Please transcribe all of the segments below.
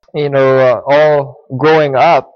All growing up,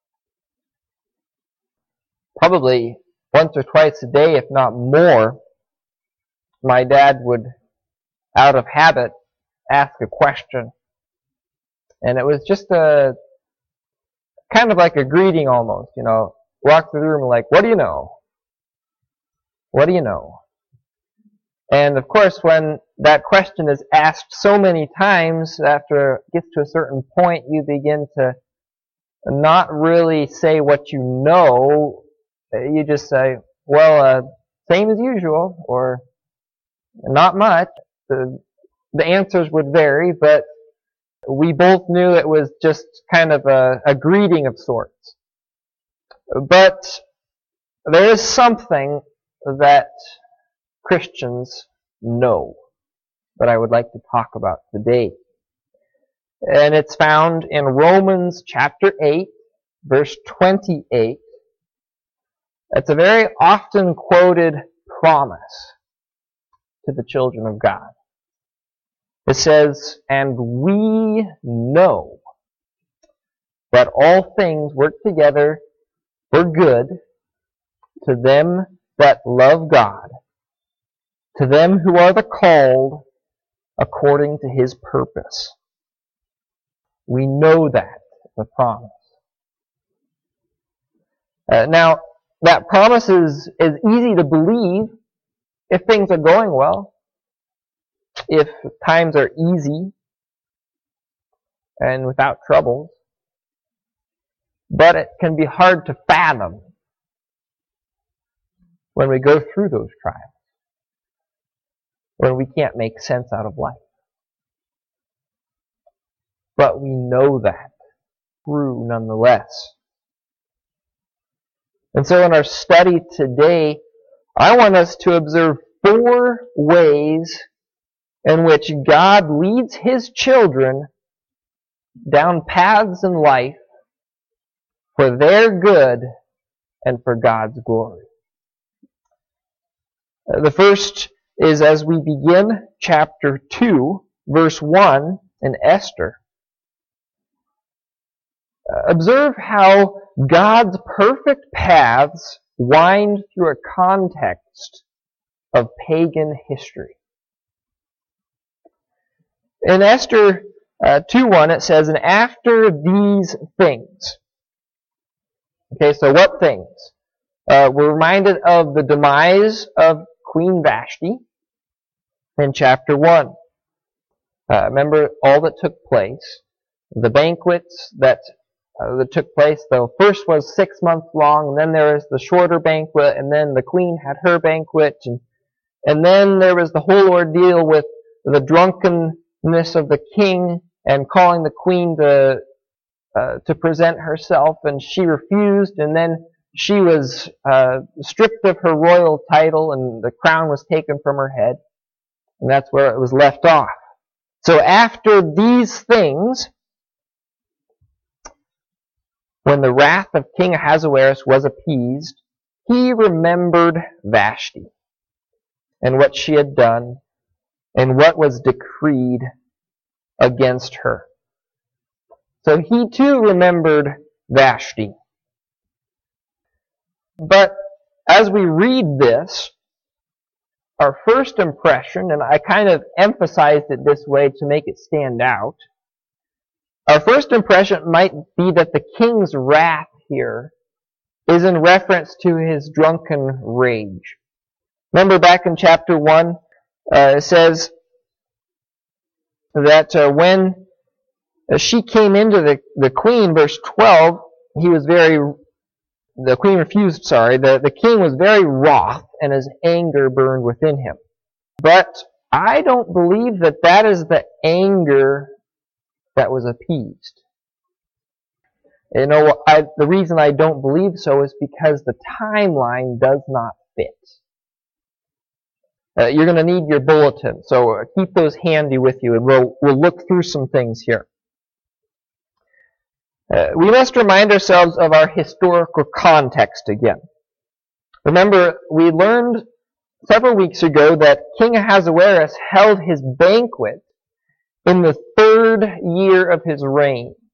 probably once or twice a day, if not more, my dad would, out of habit, ask a question. And it was just a kind of like a greeting almost, walk through the room like, what do you know? What do you know? And of course, when that question is asked so many times, after it gets to a certain point, you begin to not really say what you know. You just say, well, same as usual, or not much. The answers would vary, but we both knew it was just kind of a greeting of sorts. But there is something that Christians know that I would like to talk about today. And it's found in Romans chapter 8, verse 28. It's a very often quoted promise to the children of God. It says, "And we know that all things work together for good to them that love God, to them who are the called according to His purpose." We know that, the promise. Now, that promise is easy to believe if things are going well, if times are easy and without troubles. But it can be hard to fathom when we go through those trials, when we can't make sense out of life. But we know that true nonetheless. And so in our study today, I want us to observe 4 ways in which God leads His children down paths in life for their good and for God's glory. The first is as we begin chapter 2, verse 1 in Esther. Observe how God's perfect paths wind through a context of pagan history. In Esther 2:1 it says, "And after these things." Okay, so what things? We're reminded of the demise of Queen Vashti in chapter 1. Remember all that took place. The banquets that took place. The first was 6 months long, and then there was the shorter banquet, and then the queen had her banquet, and then there was the whole ordeal with the drunkenness of the king and calling the queen to present herself, and she refused, and then she was stripped of her royal title, and the crown was taken from her head, and that's where it was left off. So after these things, when the wrath of King Ahasuerus was appeased, he remembered Vashti and what she had done and what was decreed against her. So he too remembered Vashti. But as we read this, our first impression, and I kind of emphasized it this way to make it stand out, our first impression might be that the king's wrath here is in reference to his drunken rage. Remember back in chapter 1, it says that when she came into the queen, verse 12, the queen refused, the king was very wroth and his anger burned within him. But I don't believe that is the anger that was appeased. The reason I don't believe so is because the timeline does not fit. You're going to need your bulletin, so keep those handy with you, and we'll look through some things here. We must remind ourselves of our historical context again. Remember, we learned several weeks ago that King Ahasuerus held his banquet in the 3rd year of his reign.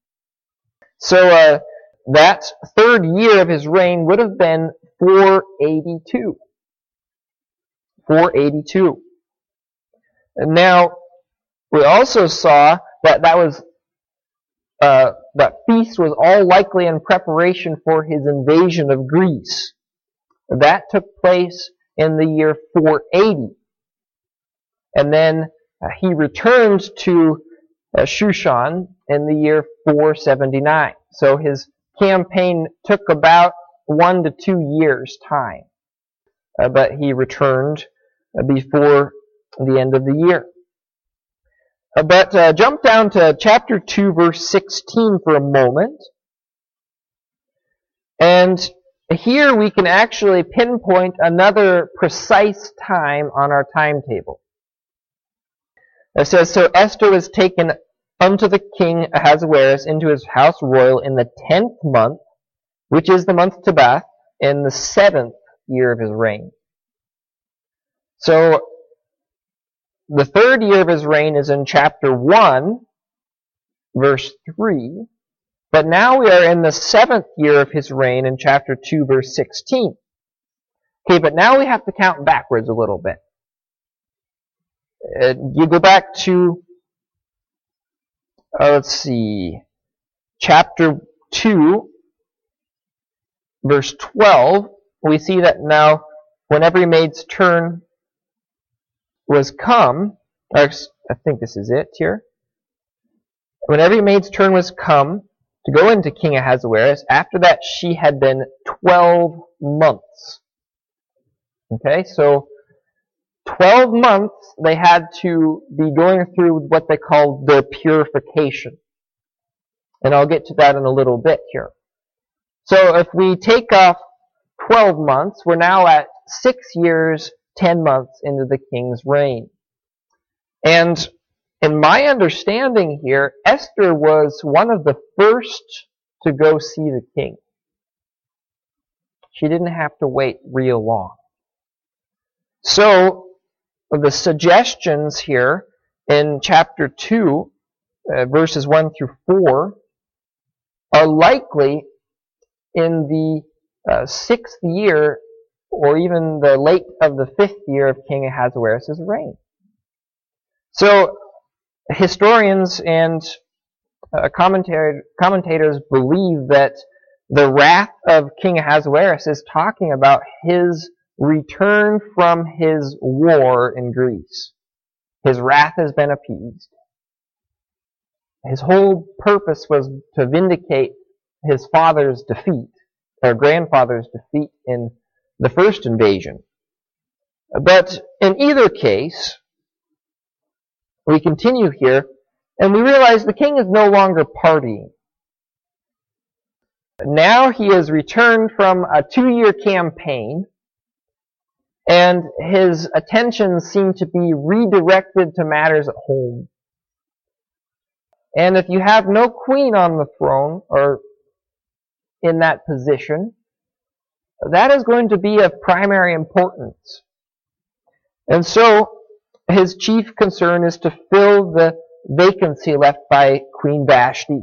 So that third year of his reign would have been 482. 482. And now, we also saw that that feast was all likely in preparation for his invasion of Greece. That took place in the year 480. And then he returned to Shushan in the year 479. So his campaign took about 1 to 2 years' time. But he returned before the end of the year. But jump down to chapter 2, verse 16 for a moment. And here we can actually pinpoint another precise time on our timetable. It says, So Esther was taken unto the king Ahasuerus into his house royal in the 10th month, which is the month Tebath, in the 7th year of his reign. So the third year of his reign is in chapter 1, verse 3. But now we are in the 7th year of his reign in chapter 2, verse 16. Okay, but now we have to count backwards a little bit. You go back to, chapter 2, verse 12. We see that now, when every maid's turn was come, or I think this is it here. When every maid's turn was come to go into King Ahasuerus, after that she had been 12 months. Okay, so 12 months they had to be going through what they called their purification. And I'll get to that in a little bit here. So if we take off 12 months, we're now at 6 years, 10 months into the king's reign. And in my understanding here, Esther was one of the first to go see the king. She didn't have to wait real long. So, the suggestions here in chapter 2, verses 1 through 4, are likely in the 6th year or even the late of the 5th year of King Ahasuerus' reign. So, historians and commentators believe that the wrath of King Ahasuerus is talking about his return from his war in Greece. His wrath has been appeased. His whole purpose was to vindicate his father's defeat, or grandfather's defeat in the first invasion. But in either case, we continue here, and we realize the king is no longer partying. Now he has returned from a 2-year campaign, and his attention seemed to be redirected to matters at home. And if you have no queen on the throne, or in that position, that is going to be of primary importance. And so, his chief concern is to fill the vacancy left by Queen Vashti.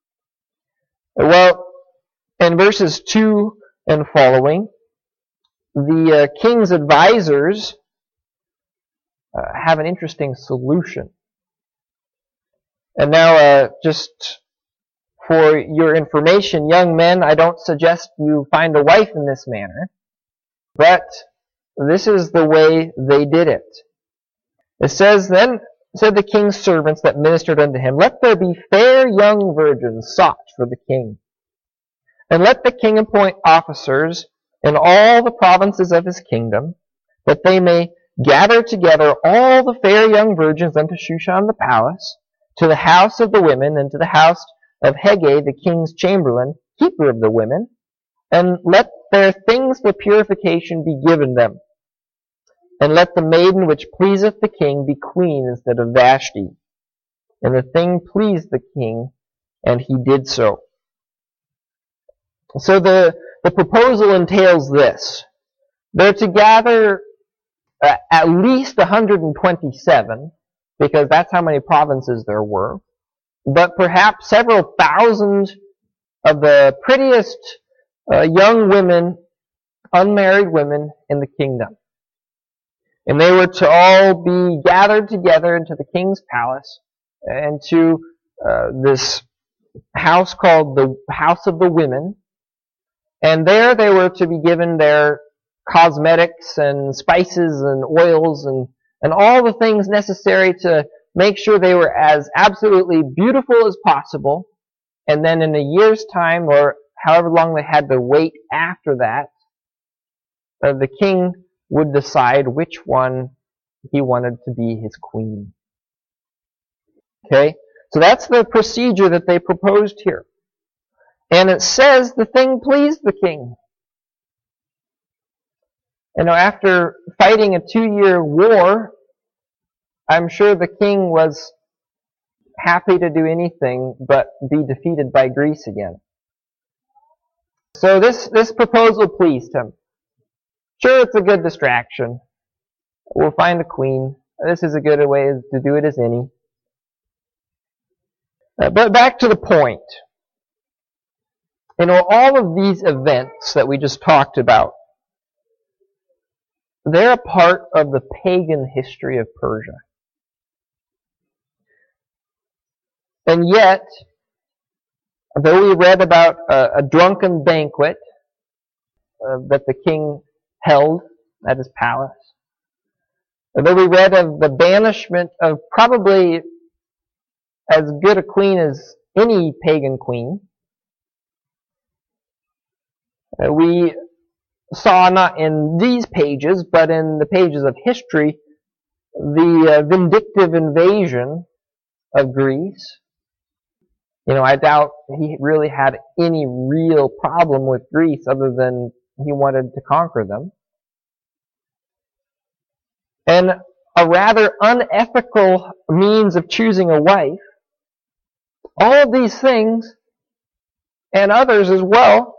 Well, in verses 2 and following, the king's advisors have an interesting solution. And now, just for your information, young men, I don't suggest you find a wife in this manner, but this is the way they did it. It says, Then said the king's servants that ministered unto him, Let there be fair young virgins sought for the king. And let the king appoint officers in all the provinces of his kingdom, that they may gather together all the fair young virgins unto Shushan the palace, to the house of the women, and to the house of Hegai the king's chamberlain, keeper of the women, and let their things for purification be given them. And let the maiden which pleaseth the king be queen instead of Vashti. And the thing pleased the king, and he did so. So the proposal entails this. They're to gather at least 127, because that's how many provinces there were, but perhaps several thousand of the prettiest young women, unmarried women in the kingdom. And they were to all be gathered together into the king's palace and to this house called the House of the Women. And there they were to be given their cosmetics and spices and oils and all the things necessary to make sure they were as absolutely beautiful as possible. And then in a year's time, or however long they had to wait after that, the king would decide which one he wanted to be his queen. Okay? So that's the procedure that they proposed here. And it says the thing pleased the king. You know, after fighting a 2-year war, I'm sure the king was happy to do anything but be defeated by Greece again. So this proposal pleased him. Sure, it's a good distraction. We'll find a queen. This is a good way to do it as any. But back to the point. You know, all of these events that we just talked about, they're a part of the pagan history of Persia. And yet, though we read about a drunken banquet that the king held at his palace, though we read of the banishment of probably as good a queen as any pagan queen, we saw not in these pages, but in the pages of history, the vindictive invasion of Greece. You know, I doubt he really had any real problem with Greece other than he wanted to conquer them. And a rather unethical means of choosing a wife. All of these things, and others as well,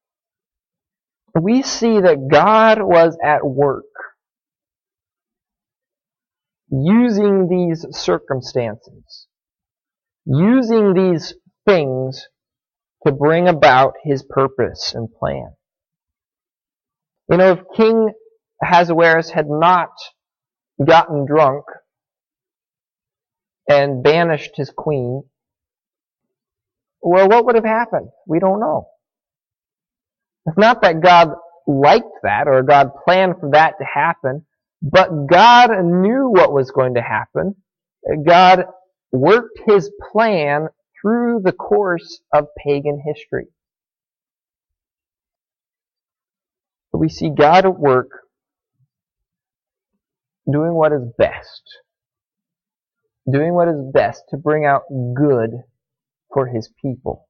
we see that God was at work using these circumstances, using these things to bring about his purpose and plan. You know, if King Ahasuerus had not gotten drunk and banished his queen, well, what would have happened? We don't know. It's not that God liked that or God planned for that to happen, but God knew what was going to happen. God worked his plan through the course of pagan history. We see God at work doing what is best. Doing what is best to bring out good for his people.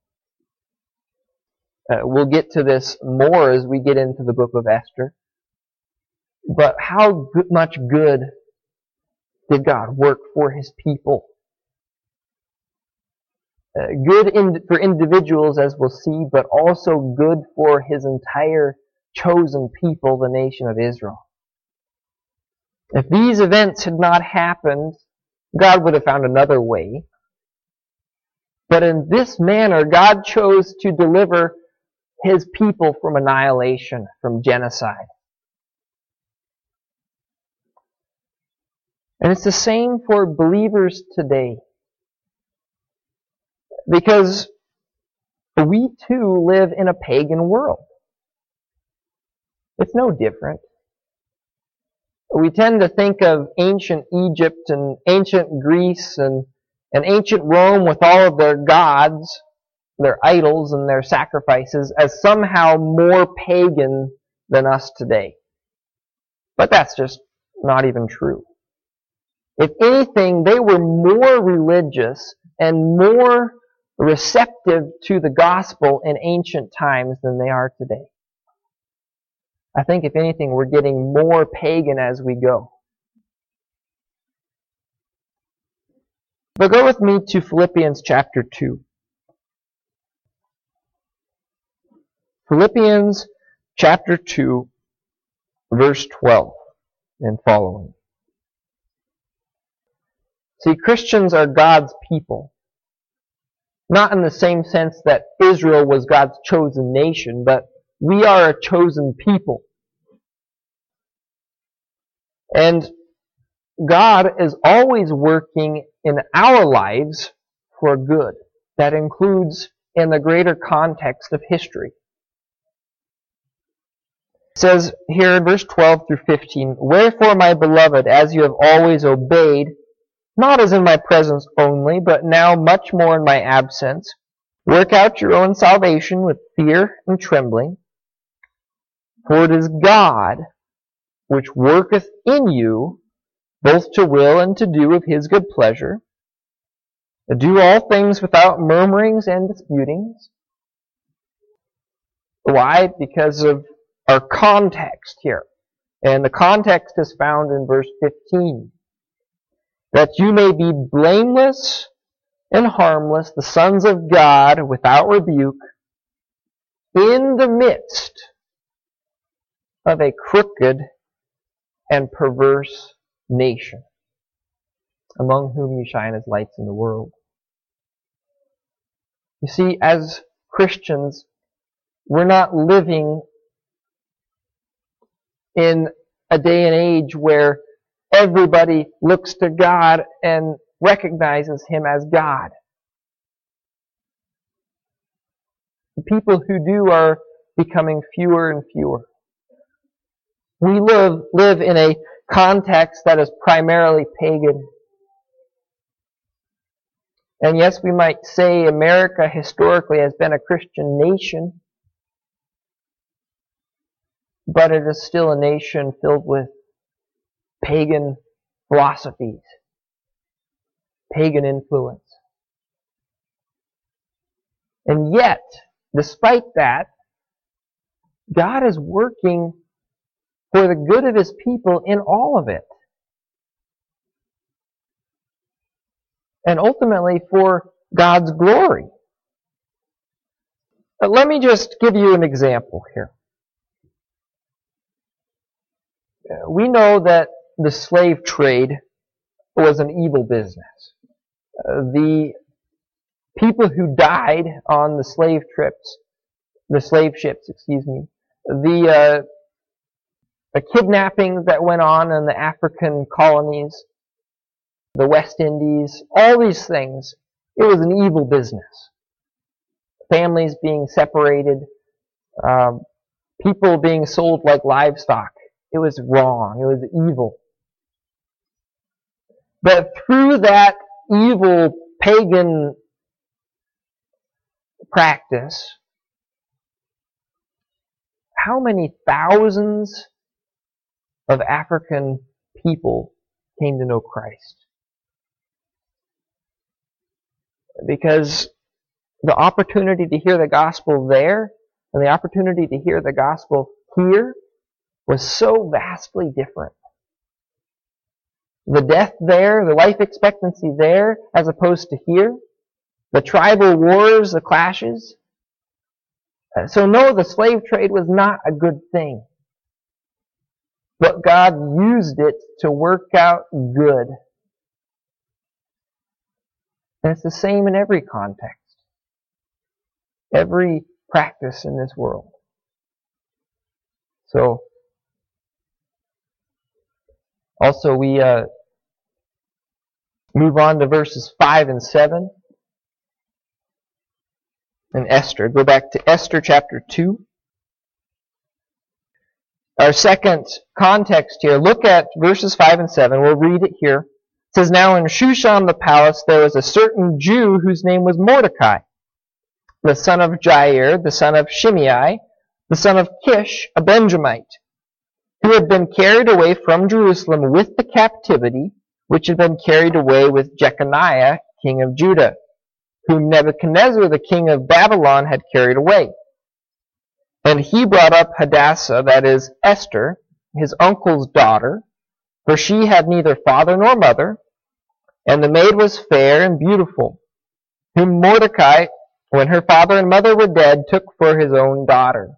We'll get to this more as we get into the book of Esther. But how much good did God work for his people? Good for individuals, as we'll see, but also good for his entire chosen people, the nation of Israel. If these events had not happened, God would have found another way. But in this manner, God chose to deliver his people from annihilation, from genocide. And it's the same for believers today. Because we too live in a pagan world. It's no different. We tend to think of ancient Egypt and ancient Greece and ancient Rome with all of their gods, their idols and their sacrifices as somehow more pagan than us today. But that's just not even true. If anything, they were more religious and more receptive to the gospel in ancient times than they are today. I think if anything, we're getting more pagan as we go. But go with me to Philippians chapter 2. Philippians chapter 2, verse 12 and following. See, Christians are God's people. Not in the same sense that Israel was God's chosen nation, but we are a chosen people. And God is always working in our lives for good. That includes in the greater context of history. It says here in verse 12 through 15, "Wherefore, my beloved, as you have always obeyed, not as in my presence only, but now much more in my absence, work out your own salvation with fear and trembling. For it is God which worketh in you, both to will and to do of his good pleasure. Do all things without murmurings and disputings." Why? Because of our context here. And the context is found in verse 15. "That you may be blameless and harmless, the sons of God, without rebuke, in the midst of a crooked and perverse nation, among whom you shine as lights in the world." You see, as Christians, we're not living in a day and age where everybody looks to God and recognizes him as God. The people who do are becoming fewer and fewer. We live in a context that is primarily pagan. And yes, we might say America historically has been a Christian nation, but it is still a nation filled with pagan philosophies, pagan influence. And yet, despite that, God is working for the good of his people in all of it. And ultimately for God's glory. But let me just give you an example here. We know that the slave trade was an evil business. The people who died on the slave ships, the kidnappings that went on in the African colonies, the West Indies, all these things, it was an evil business. Families being separated, people being sold like livestock. It was wrong. It was evil. But through that evil pagan practice, how many thousands of African people came to know Christ? Because the opportunity to hear the gospel there and the opportunity to hear the gospel here was so vastly different. The death there, the life expectancy there, as opposed to here, the tribal wars, the clashes. So no, the slave trade was not a good thing. But God used it to work out good. And it's the same in every context. Every practice in this world. So, also we move on to verses 5 and 7. In Esther. Go back to Esther chapter 2. Our second context here. Look at verses 5 and 7. We'll read it here. It says, "Now in Shushan the palace there was a certain Jew whose name was Mordecai, the son of Jair, the son of Shimei, the son of Kish, a Benjamite, who had been carried away from Jerusalem with the captivity, which had been carried away with Jeconiah, king of Judah, whom Nebuchadnezzar, the king of Babylon, had carried away. And he brought up Hadassah, that is, Esther, his uncle's daughter, for she had neither father nor mother, and the maid was fair and beautiful, whom Mordecai, when her father and mother were dead, took for his own daughter."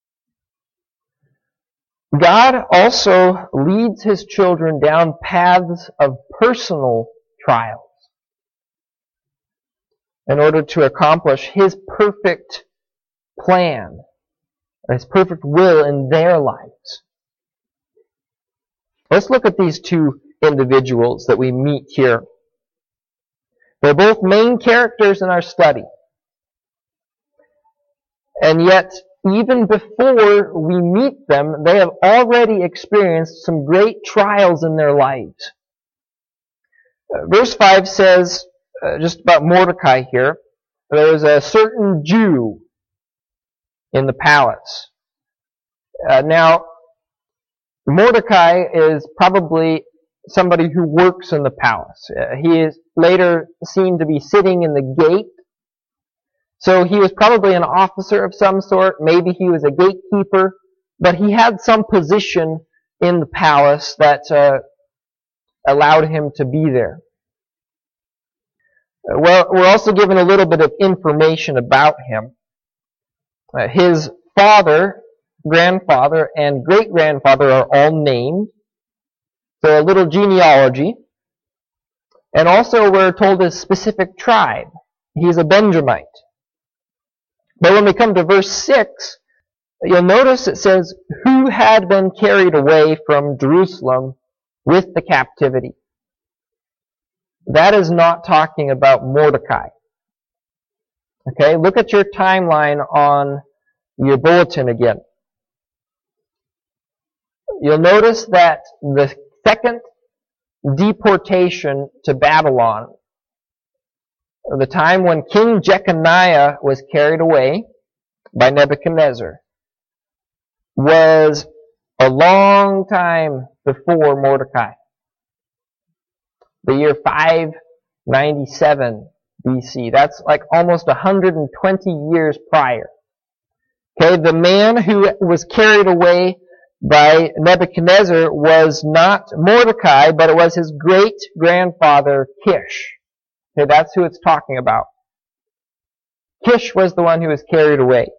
God also leads his children down paths of personal trials. in order to accomplish His perfect plan, or His perfect will in their lives. Let's look at these two individuals that we meet here. They're both main characters in our study. And yet, even before we meet them, they have already experienced some great trials in their lives. Verse 5 says, just about Mordecai here, there was a certain Jew in the palace. Now, Mordecai is probably somebody who works in the palace. He is later seen to be sitting in the gate. So he was probably an officer of some sort. Maybe he was a gatekeeper. But he had some position in the palace that allowed him to be there. Well, we're also given a little bit of information about him. His father, grandfather, and great-grandfather are all named. So a little genealogy. And also we're told his specific tribe. He's a Benjamite. But when we come to verse 6, you'll notice it says, who had been carried away from Jerusalem with the captivity. That is not talking about Mordecai. Okay, look at your timeline on your bulletin again. You'll notice that the second deportation to Babylon, the time when King Jeconiah was carried away by Nebuchadnezzar, was a long time before Mordecai. The year 597 BC. That's like almost 120 years prior. Okay, the man who was carried away by Nebuchadnezzar was not Mordecai, but it was his great-grandfather Kish. Okay, that's who it's talking about. Kish was the one who was carried away.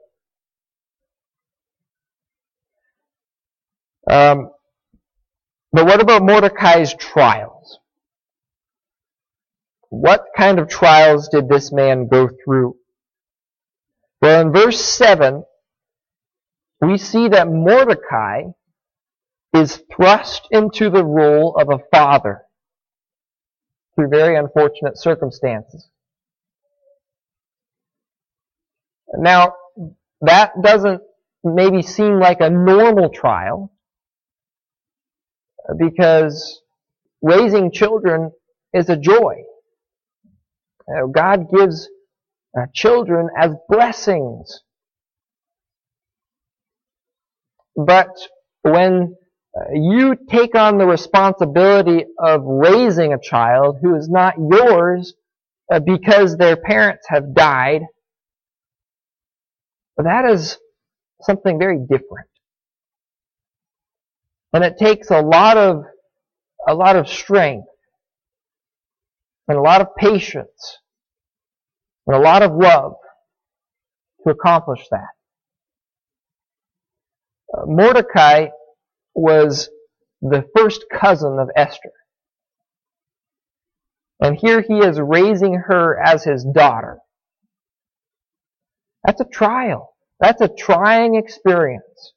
But what about Mordecai's trials? What kind of trials did this man go through? Well, in verse 7, we see that Mordecai is thrust into the role of a father through very unfortunate circumstances. Now, that doesn't maybe seem like a normal trial, because raising children is a joy. God gives children as blessings. But when you take on the responsibility of raising a child who is not yours because their parents have died, that is something very different. And it takes a lot of strength and a lot of patience and a lot of love to accomplish that. Mordecai was the first cousin of Esther. And here he is raising her as his daughter. That's a trial. That's a trying experience.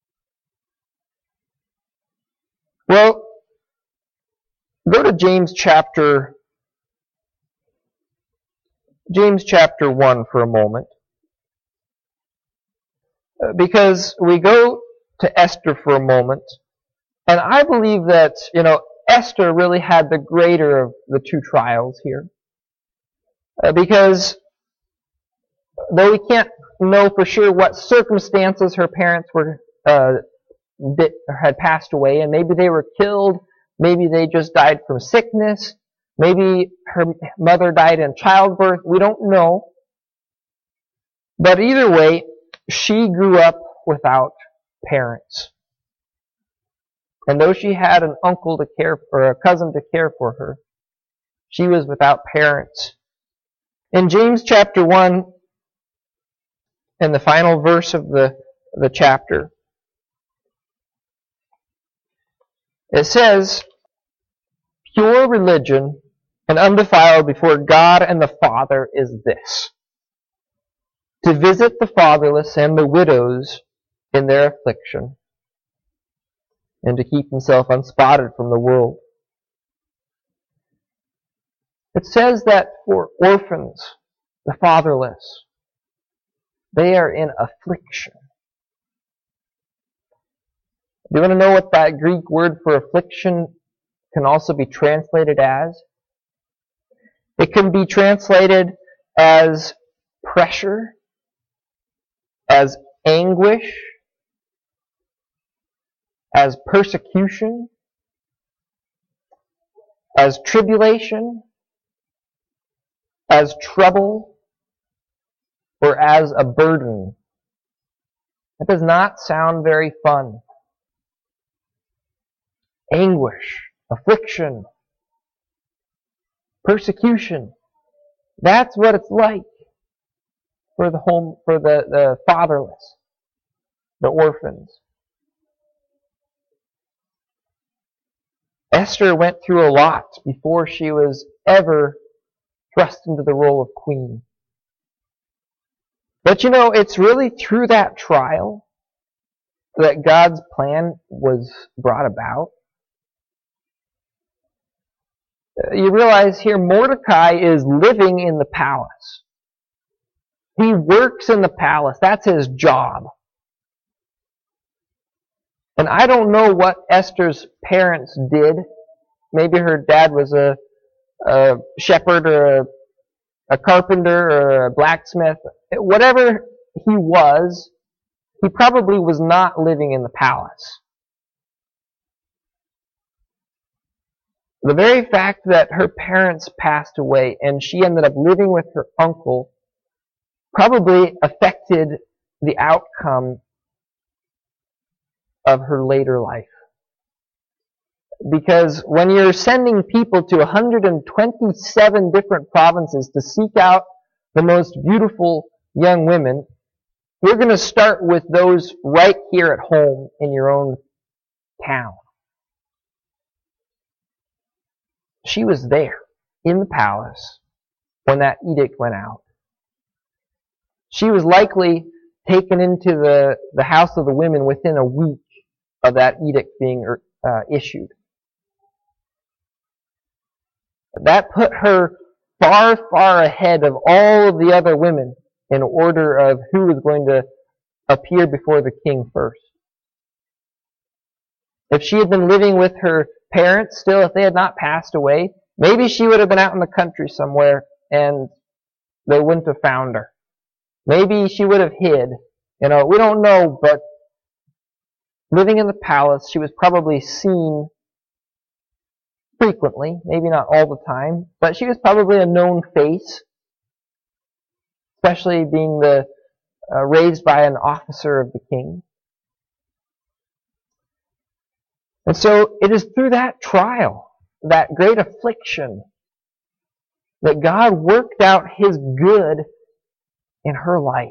Well, go to James chapter 1 for a moment. Because we go to Esther for a moment, and I believe that, Esther really had the greater of the two trials here. Because though we can't know for sure what circumstances her parents had passed away, and maybe they were killed, maybe they just died from sickness, maybe her mother died in childbirth, we don't know. But either way, she grew up without parents. And though she had an uncle to care for, a cousin to care for her, she was without parents. In James chapter 1, in the final verse of the chapter, it says, "Pure religion and undefiled before God and the Father is this: to visit the fatherless and the widows in their affliction, and to keep himself unspotted from the world. It says that for orphans, the fatherless, they are in affliction. Do you want to know what that Greek word for affliction can also be translated as? It can be translated as pressure, as anguish, as persecution, as tribulation, as trouble, or as a burden. That does not sound very fun. Anguish, affliction, persecution. That's what it's like for the fatherless, the orphans. Esther went through a lot before she was ever thrust into the role of queen. But you know, it's really through that trial that God's plan was brought about. You realize here Mordecai is living in the palace. He works in the palace. That's his job. And I don't know what Esther's parents did. Maybe her dad was a shepherd or a carpenter or a blacksmith. Whatever he was, he probably was not living in the palace. The very fact that her parents passed away and she ended up living with her uncle probably affected the outcome of her later life. Because when you're sending people to 127 different provinces to seek out the most beautiful young women, you're going to start with those right here at home in your own town. She was there in the palace when that edict went out. She was likely taken into the house of the women within a week of that edict being issued. That put her far, far ahead of all of the other women in order of who was going to appear before the king first. If she had been living with her parents still, if they had not passed away, maybe she would have been out in the country somewhere and they wouldn't have found her. Maybe she would have hid. You know, we don't know, but living in the palace, she was probably seen frequently, maybe not all the time, but she was probably a known face, especially being raised by an officer of the king. And so it is through that trial, that great affliction, that God worked out His good in her life.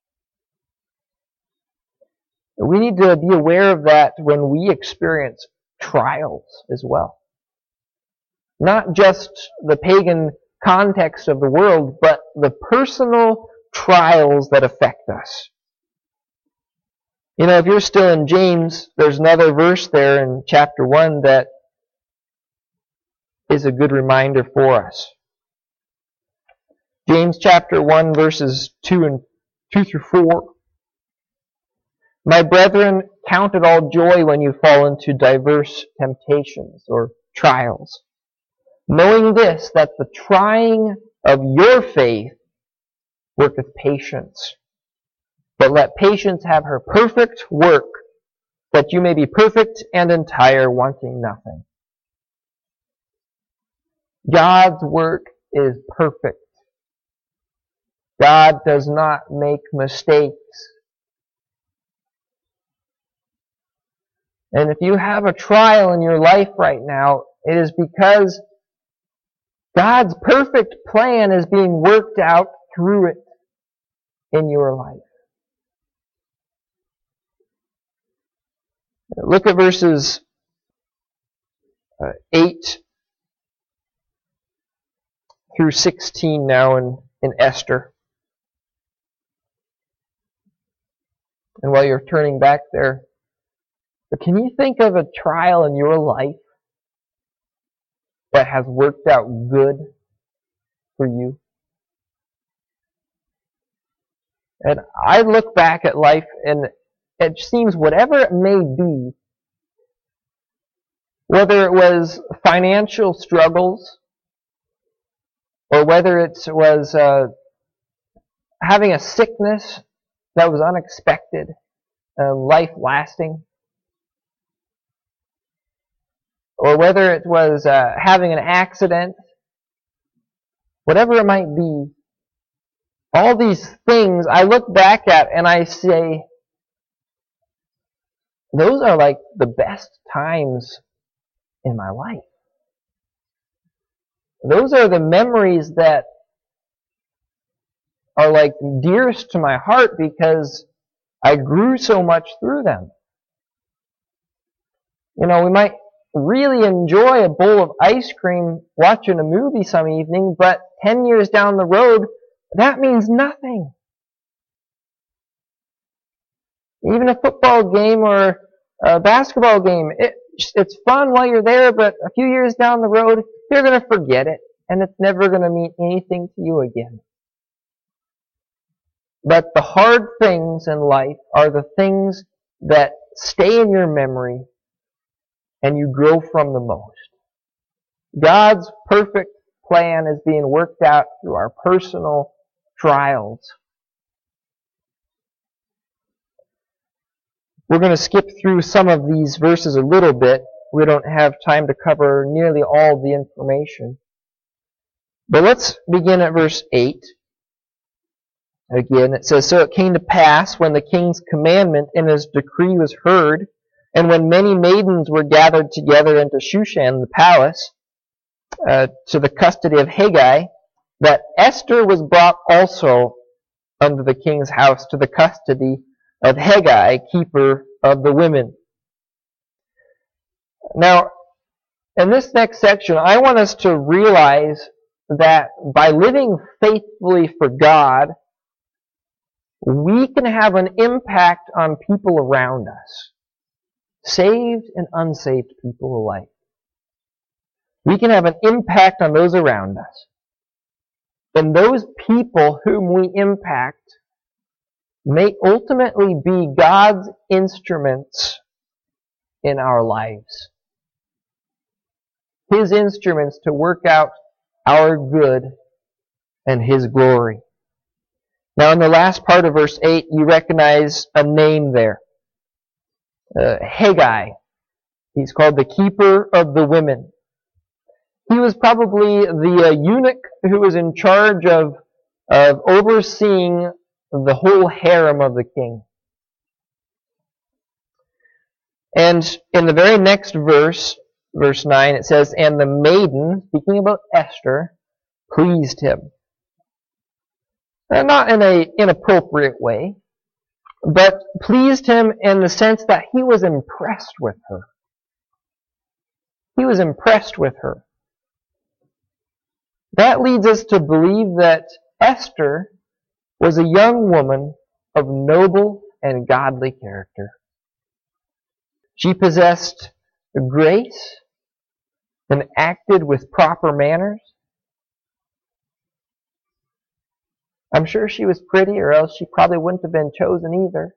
We need to be aware of that when we experience trials as well. Not just the pagan context of the world, but the personal trials that affect us. You know, if you're still in James, there's another verse there in chapter 1 that is a good reminder for us. James chapter 1 verses 2 through 4. My brethren, count it all joy when you fall into diverse temptations or trials, knowing this, that the trying of your faith worketh patience. But let patience have her perfect work, that you may be perfect and entire, wanting nothing. God's work is perfect. God does not make mistakes. And if you have a trial in your life right now, it is because God's perfect plan is being worked out through it in your life. Look at verses 8 through 16 now in Esther. And while you're turning back there, but can you think of a trial in your life that has worked out good for you? And I look back at life and it seems whatever it may be, whether it was financial struggles or whether it was having a sickness that was unexpected, life-lasting, or whether it was having an accident, whatever it might be, all these things I look back at and I say, those are like the best times in my life. Those are the memories that are like dearest to my heart because I grew so much through them. You know, we might really enjoy a bowl of ice cream watching a movie some evening, but 10 years down the road, that means nothing. Even a football game or a basketball game, it's fun while you're there, but a few years down the road, you're going to forget it, and it's never going to mean anything to you again. But the hard things in life are the things that stay in your memory and you grow from the most. God's perfect plan is being worked out through our personal trials. We're going to skip through some of these verses a little bit. We don't have time to cover nearly all the information. But let's begin at verse 8. Again, it says, "So it came to pass, when the king's commandment and his decree was heard, and when many maidens were gathered together into Shushan the palace, to the custody of Haggai, that Esther was brought also unto the king's house to the custody of Haggai, keeper of the women." Now, in this next section, I want us to realize that by living faithfully for God, we can have an impact on people around us, saved and unsaved people alike. We can have an impact on those around us. And those people whom we impact may ultimately be God's instruments in our lives. His instruments to work out our good and His glory. Now in the last part of verse 8, you recognize a name there. Haggai. He's called the keeper of the women. He was probably the eunuch who was in charge of overseeing the whole harem of the king. And in the very next verse, verse 9, it says, "And the maiden," speaking about Esther, "pleased him." Not in an inappropriate way, but pleased him in the sense that he was impressed with her. He was impressed with her. That leads us to believe that Esther was a young woman of noble and godly character. She possessed grace and acted with proper manners. I'm sure she was pretty, or else she probably wouldn't have been chosen either.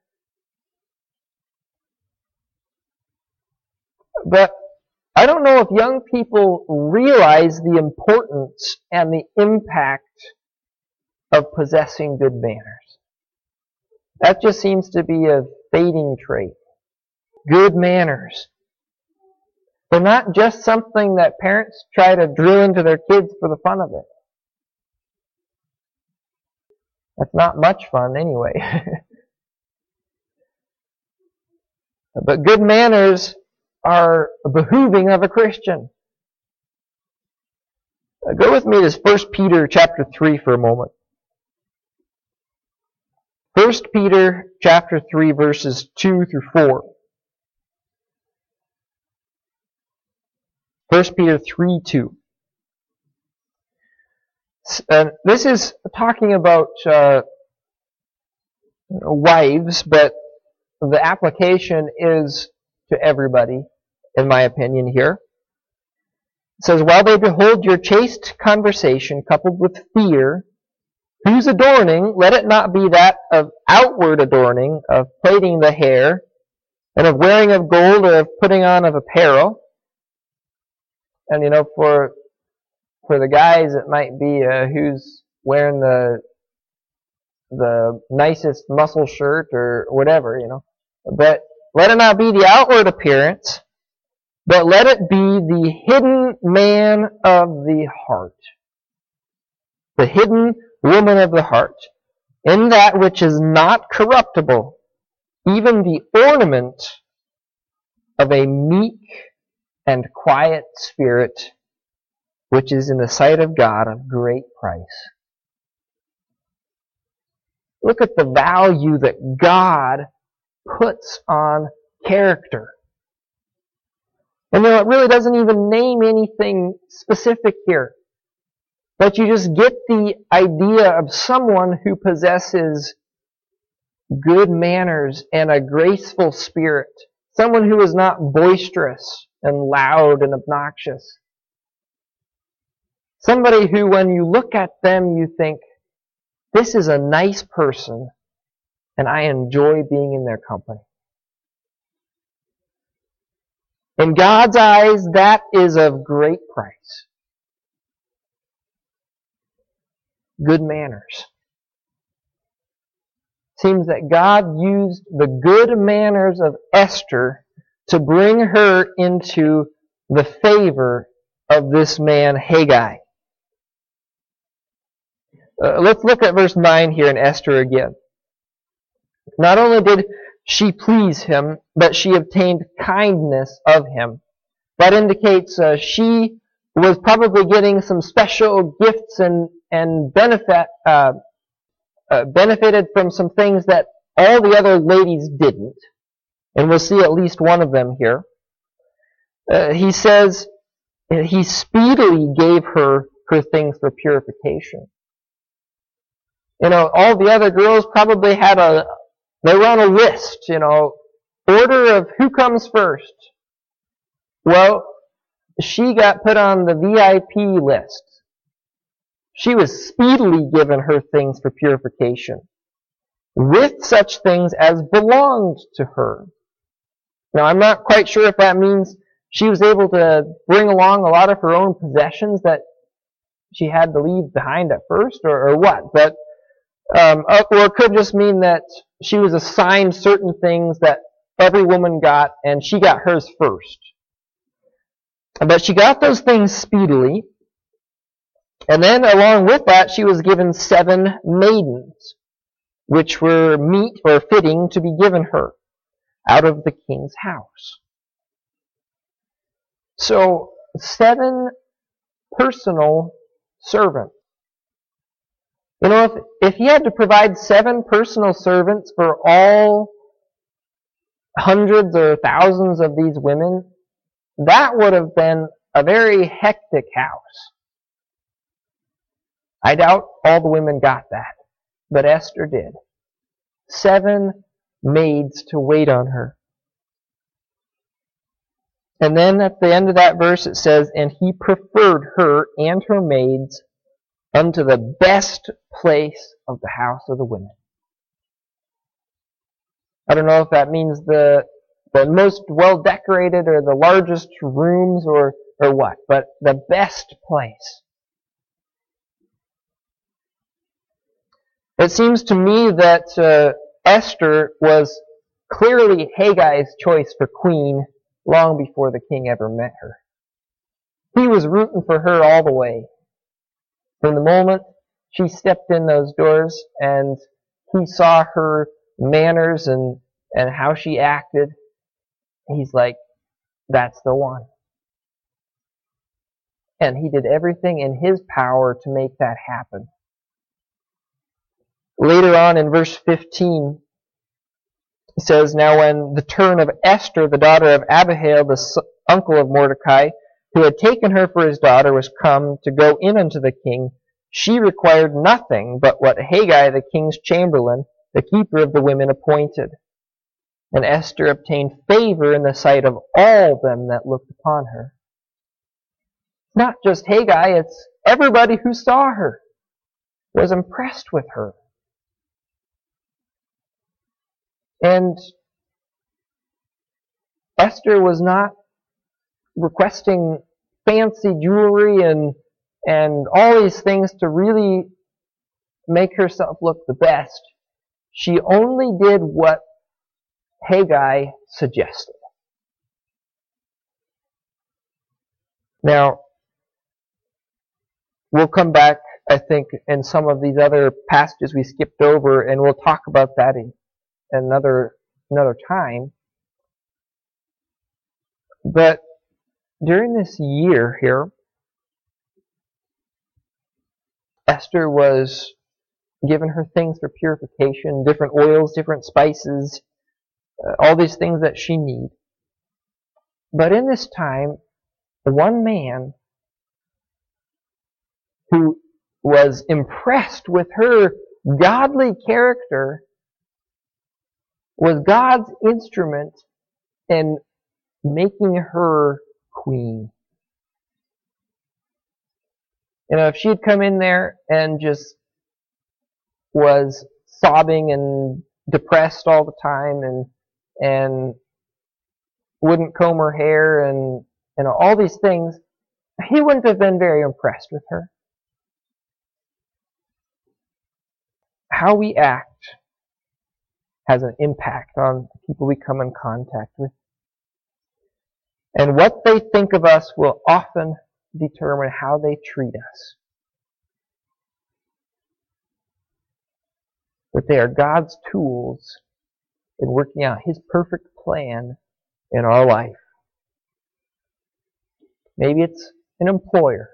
But I don't know if young people realize the importance and the impact of possessing good manners. That just seems to be a fading trait. Good manners. They're not just something that parents try to drill into their kids for the fun of it. That's not much fun anyway. But good manners are behooving of a Christian. Go with me to 1 Peter chapter 3 for a moment. 1 Peter chapter 3 verses 2 through 4. 1 Peter 3:2. This is talking about wives, but the application is to everybody, in my opinion here. It says, while they behold your chaste conversation coupled with fear, whose adorning, let it not be that of outward adorning, of plaiting the hair, and of wearing of gold, or of putting on of apparel. And for the guys, it might be who's wearing the nicest muscle shirt or whatever, But let it not be the outward appearance, but let it be the hidden man of the heart. The hidden woman of the heart. In that which is not corruptible, even the ornament of a meek and quiet spirit, which is in the sight of God of great price. Look at the value that God puts on character. And it really doesn't even name anything specific here. But you just get the idea of someone who possesses good manners and a graceful spirit. Someone who is not boisterous and loud and obnoxious. Somebody who, when you look at them, you think, this is a nice person, and I enjoy being in their company. In God's eyes, that is of great price. Good manners. Seems that God used the good manners of Esther to bring her into the favor of this man Haggai. Let's look at verse 9 here in Esther again. Not only did she please him, but she obtained kindness of him. That indicates she was probably getting some special gifts and benefited from some things that all the other ladies didn't. And we'll see at least one of them here. He says he speedily gave her things for purification. All the other girls probably they were on a list, order of who comes first. Well, she got put on the VIP list. She was speedily given her things for purification, with such things as belonged to her. Now, I'm not quite sure if that means she was able to bring along a lot of her own possessions that she had to leave behind at first, or what. But or it could just mean that she was assigned certain things that every woman got, and she got hers first. But she got those things speedily, and then along with that, she was given 7 maidens, which were meet or fitting to be given her out of the king's house. So, 7 personal servants. If he had to provide 7 personal servants for all hundreds or thousands of these women, that would have been a very hectic house. I doubt all the women got that, but Esther did. 7 maids to wait on her. And then at the end of that verse it says, and he preferred her and her maids unto the best place of the house of the women. I don't know if that means the most well-decorated or the largest rooms or what, but the best place. It seems to me that Esther was clearly Haggai's choice for queen long before the king ever met her. He was rooting for her all the way. From the moment she stepped in those doors and he saw her manners and how she acted, he's like, that's the one. And he did everything in his power to make that happen. Later on in verse 15, it says, now when the turn of Esther, the daughter of Abihail, the uncle of Mordecai, who had taken her for his daughter, was come to go in unto the king, she required nothing but what Haggai, the king's chamberlain, the keeper of the women, appointed. And Esther obtained favor in the sight of all them that looked upon her. Not just Haggai, it's everybody who saw her was impressed with her. And Esther was not requesting fancy jewelry and all these things to really make herself look the best. She only did what Haggai suggested. Now, we'll come back, I think, in some of these other passages we skipped over, and we'll talk about that in another time. But during this year here, Esther was given her things for purification, different oils, different spices, all these things that she needed. But in this time, one man who was impressed with her godly character was God's instrument in making her queen. You know, if she had come in there and just was sobbing and depressed all the time and wouldn't comb her hair and all these things, he wouldn't have been very impressed with her. How we act has an impact on the people we come in contact with. And what they think of us will often determine how they treat us. But they are God's tools in working out His perfect plan in our life. Maybe it's an employer.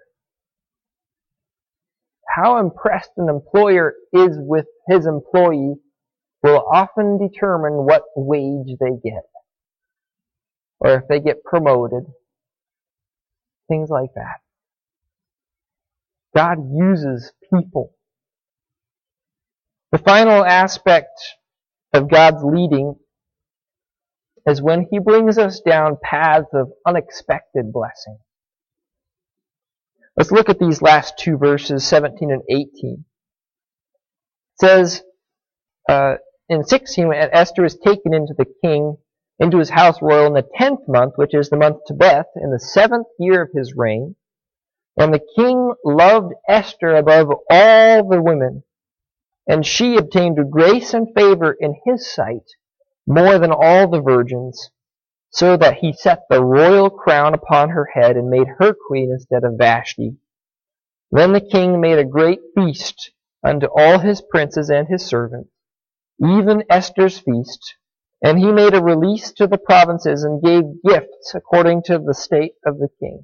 How impressed an employer is with his employee will often determine what wage they get, or if they get promoted, things like that. God uses people. The final aspect of God's leading is when He brings us down paths of unexpected blessing. Let's look at these last two verses, 17 and 18. It says, in 16, Esther was taken into the king, into his house royal in the 10th month, which is the month Tebeth, in the 7th year of his reign. And the king loved Esther above all the women, and she obtained grace and favor in his sight more than all the virgins, so that he set the royal crown upon her head and made her queen instead of Vashti. Then the king made a great feast unto all his princes and his servants, even Esther's feast, and he made a release to the provinces and gave gifts according to the state of the king.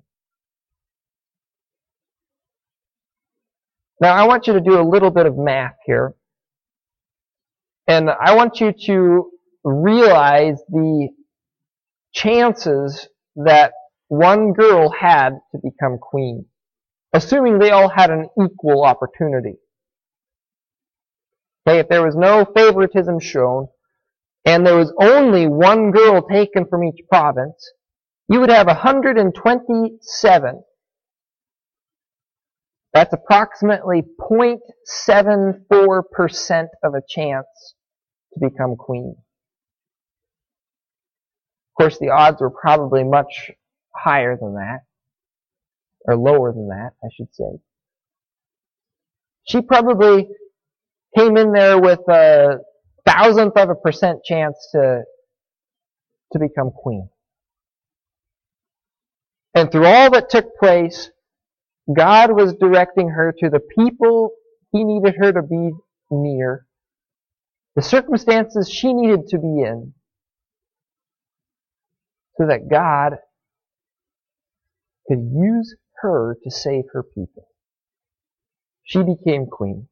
Now I want you to do a little bit of math here, and I want you to realize the chances that one girl had to become queen, assuming they all had an equal opportunity. Okay, if there was no favoritism shown, and there was only one girl taken from each province, you would have 127. That's approximately 0.74% of a chance to become queen. Of course, the odds were probably much higher than that, or lower than that, I should say. She probably came in there with a 0.000% chance to become queen. And through all that took place, God was directing her to the people He needed her to be near, the circumstances she needed to be in, so that God could use her to save her people. She became queen.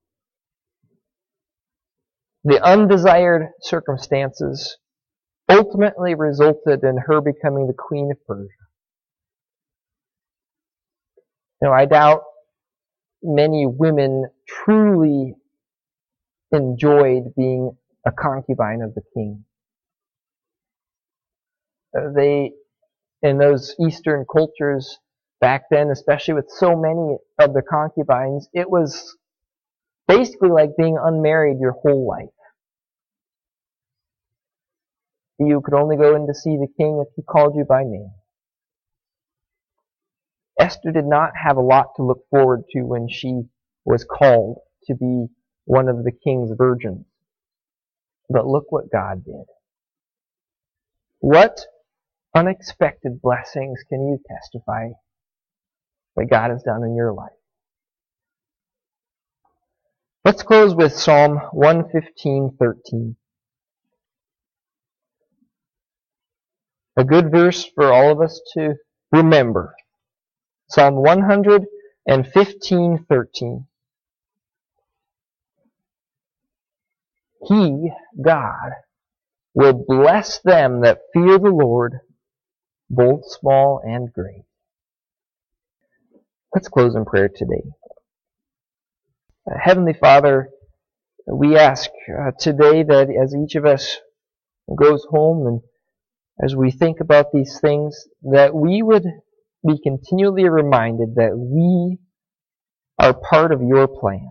The undesired circumstances ultimately resulted in her becoming the queen of Persia. Now, I doubt many women truly enjoyed being a concubine of the king. They, in those Eastern cultures back then, especially with so many of the concubines, it was basically like being unmarried your whole life. You could only go in to see the king if he called you by name. Esther did not have a lot to look forward to when she was called to be one of the king's virgins. But look what God did. What unexpected blessings can you testify that God has done in your life? Let's close with Psalm 115:13. A good verse for all of us to remember. Psalm 115:13. He, God, will bless them that fear the Lord, both small and great. Let's close in prayer today. Heavenly Father, we ask today that as each of us goes home and as we think about these things, that we would be continually reminded that we are part of your plan.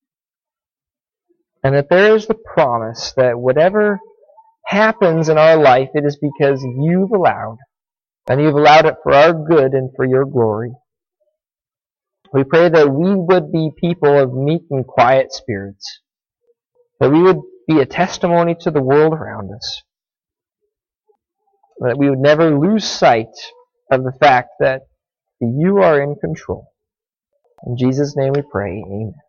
And that there is the promise that whatever happens in our life, it is because you've allowed. And you've allowed it for our good and for your glory. We pray that we would be people of meek and quiet spirits. That we would be a testimony to the world around us. That we would never lose sight of the fact that you are in control. In Jesus' name we pray, amen.